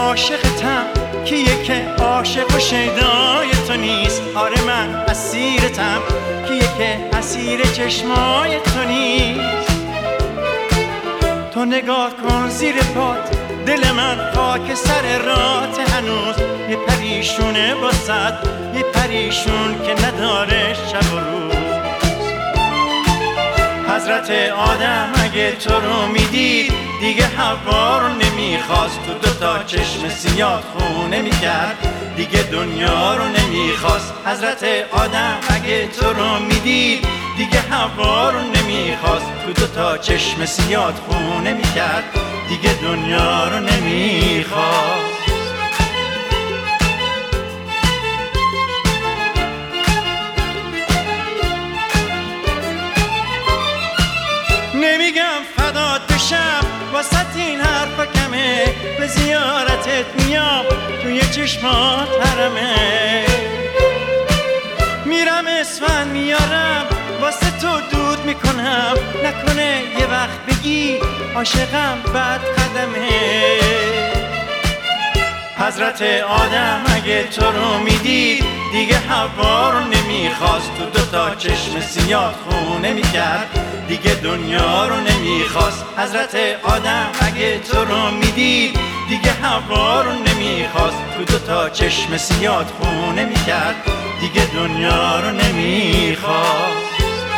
عاشقتم، کیه که عاشق و شیدای تو نیست؟ آره من اسیرتم، کیه که اسیر چشمای تو نیست؟ تو نگاه کن زیر پات، دل من خاک سر رات هنوز یه پریشونه واسد، یه پریشون که نداره شب و روز. حضرت آدم اگه تو رو میدید دیگه حوا رو نمیخواست، تو دوتا چشم سیاه خونه میکرد دیگه دنیا رو نمیخواست. حضرت آدم اگه تو رو میدید دیگه حوا رو نمیخواست، تو دوتا چشم سیاه خونه میکرد دیگه دنیا رو نمیخواست. نمیگم فدات بشم واسه این حرفا کمه، به زیارتت میام توی چشمات حرمه، میرم اسفند میارم واسه تو دود میکنم، نکنه یه وقت بگی عاشقم بعد قدمه. حضرت آدم اگه تو رو میدید دیگه حوا رو نمیخواست، تو دوتا چشم سیاه خونه میکرد دیگه دنیا رو نمیخواست. حضرت آدم اگه تو رو میدید دیگه حوا رو نمیخواست، تو دوتا چشم سیاه خونه میکرد دیگه دنیا رو نمیخواست.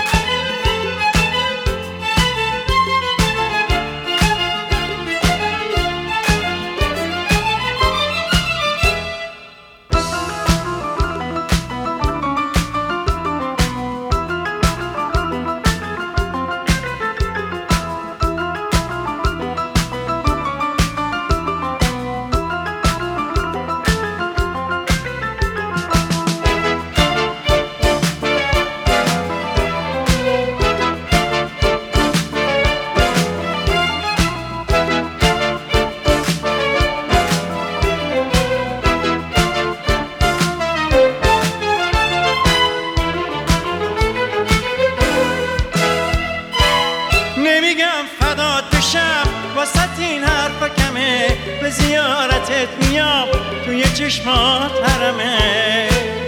نمیگم فدات بشم واسه این حرفا کمه، به زیارتت میام توی چشمات حرمه،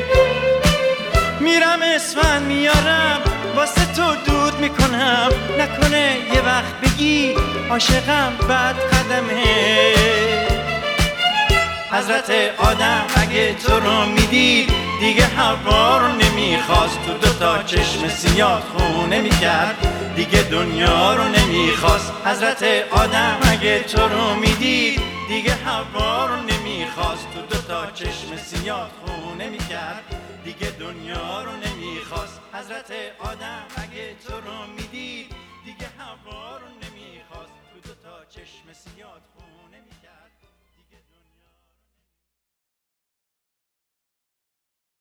میرم اسفند میارم واسه تو دود میکنم، نکنه یه وقت بگی عاشقم بعد قدمه. حضرت آدم اگه تو رو میدید دیگه حوا رو نمیخواست، تو دوتا چشم سیاه خونه میکرد دیگه دنیا رو نمیخواست. حضرت آدم اگه تو رو میدید دیگه حوا رو نمیخواست، تو دوتا چشم سیاه خونه میکرد دیگه دنیا رو نمیخواست. حضرت آدم اگه تو رو میدید دیگه حوا رو نمیخواست، تو دوتا چشم سیاه خونه میکرد.